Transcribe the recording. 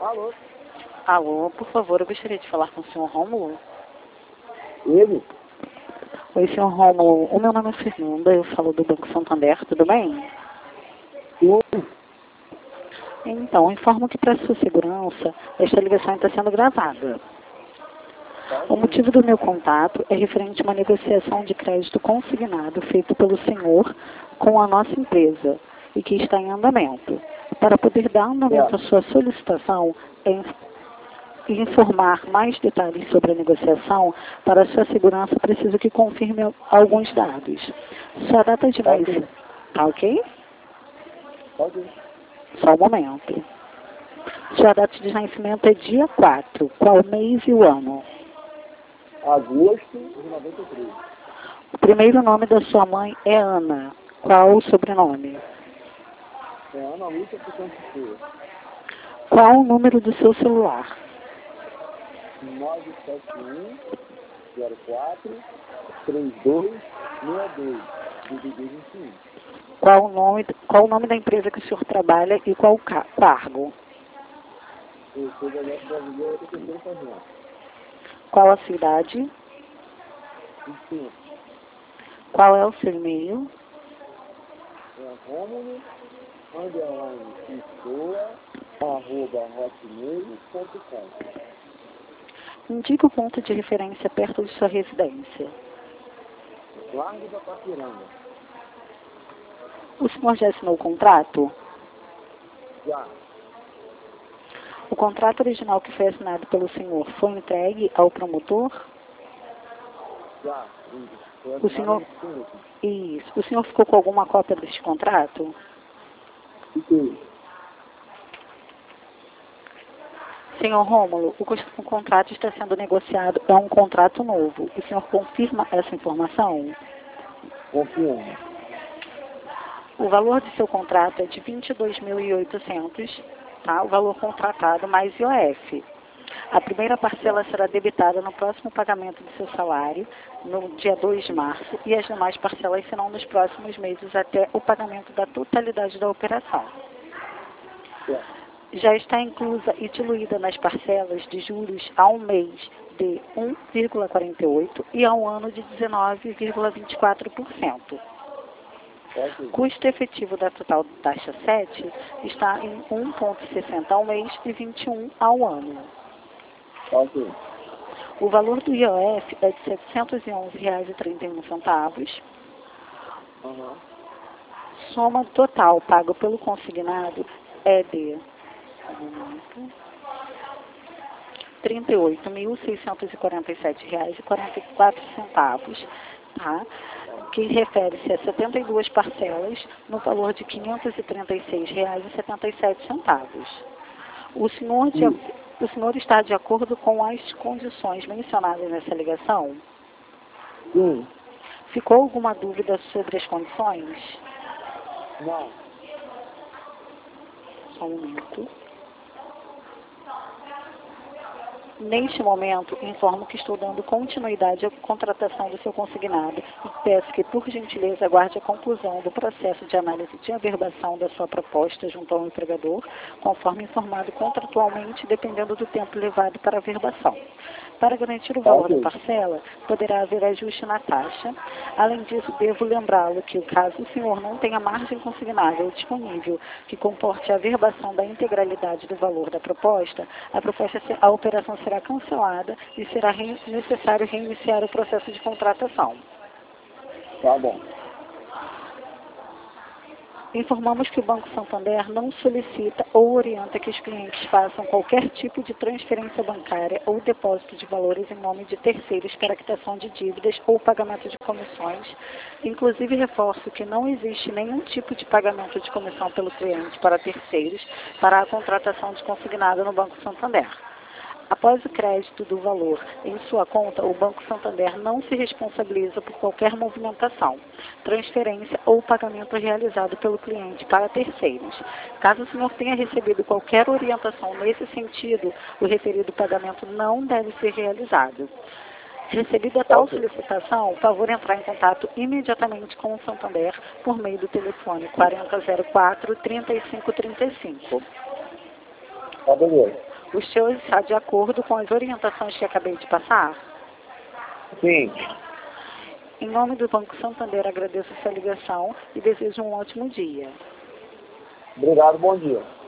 Alô? Alô, por favor, eu gostaria de falar com o senhor Rômulo. Ele? Oi, senhor Rômulo. O meu nome é Fernanda, eu falo do Banco Santander, tudo bem? Sim. Então, informo que para sua segurança, esta ligação está sendo gravada. O motivo do meu contato é referente a uma negociação de crédito consignado feito pelo senhor com a nossa empresa e que está em andamento. Para poder dar andamento à sua solicitação e informar mais detalhes sobre a negociação, para sua segurança, preciso que confirme alguns dados. Sua data de nascimento... Tá ok? Pode. Só um momento. Sua data de nascimento é dia 4. Qual mês e o ano? Agosto de 93. O primeiro nome da sua mãe é Ana. Qual o sobrenome? É Ana Lúcia Picanteira. Qual o número do seu celular? 971 04 3262 DDD 21. Qual o nome da empresa que o senhor trabalha e qual o cargo? Eu sou da Leste Brasileira da terceira fazenda. Qual a cidade? Sim. Qual é o seu e-mail? É Rômulo _ Pessoa @hotmail.com. Indique o ponto de referência perto de sua residência. Largo da Papiranga. O senhor já assinou o contrato? Já. O contrato original que foi assinado pelo senhor foi entregue ao promotor? Já. O senhor... Isso. O senhor ficou com alguma cópia deste contrato? Fiquei. Senhor Rômulo, o contrato está sendo negociado, é um contrato novo. O senhor confirma essa informação? Confirmo. O valor de seu contrato é de R$ 22.800, tá? O valor contratado mais IOF. A primeira parcela será debitada no próximo pagamento do seu salário, no dia 2 de março, e as demais parcelas serão nos próximos meses até o pagamento da totalidade da operação. Já está inclusa e diluída nas parcelas de juros a um mês de 1,48% e a um ano de 19,24%. Custo efetivo da total taxa 7 está em 1,60 ao mês e 21 ao ano. O valor do IOF é de R$ 711,31. Soma total pago pelo consignado é de R$ 38.647,44, tá? Que refere-se a 72 parcelas no valor de R$ 536,77. O senhor está de acordo com as condições mencionadas nessa ligação? Sim. Ficou alguma dúvida sobre as condições? Não. Só um minuto. Neste momento, informo que estou dando continuidade à contratação do seu consignado e peço que, por gentileza, aguarde a conclusão do processo de análise de averbação da sua proposta junto ao empregador, conforme informado contratualmente, dependendo do tempo levado para a averbação. Para garantir o valor da parcela, poderá haver ajuste na taxa. Além disso, devo lembrá-lo que, caso o senhor não tenha margem consignável disponível que comporte a averbação da integralidade do valor da proposta, a operação será cancelada e será necessário reiniciar o processo de contratação. Tá bom. Informamos que o Banco Santander não solicita ou orienta que os clientes façam qualquer tipo de transferência bancária ou depósito de valores em nome de terceiros para quitação de dívidas ou pagamento de comissões. Inclusive, reforço que não existe nenhum tipo de pagamento de comissão pelo cliente para terceiros para a contratação de consignado no Banco Santander. Após o crédito do valor em sua conta, o Banco Santander não se responsabiliza por qualquer movimentação, transferência ou pagamento realizado pelo cliente para terceiros. Caso o senhor tenha recebido qualquer orientação nesse sentido, o referido pagamento não deve ser realizado. Recebida tal solicitação, favor entrar em contato imediatamente com o Santander por meio do telefone 4004-3535. Tá beleza. O senhor está de acordo com as orientações que acabei de passar? Sim. Em nome do Banco Santander, agradeço a sua ligação e desejo um ótimo dia. Obrigado, bom dia.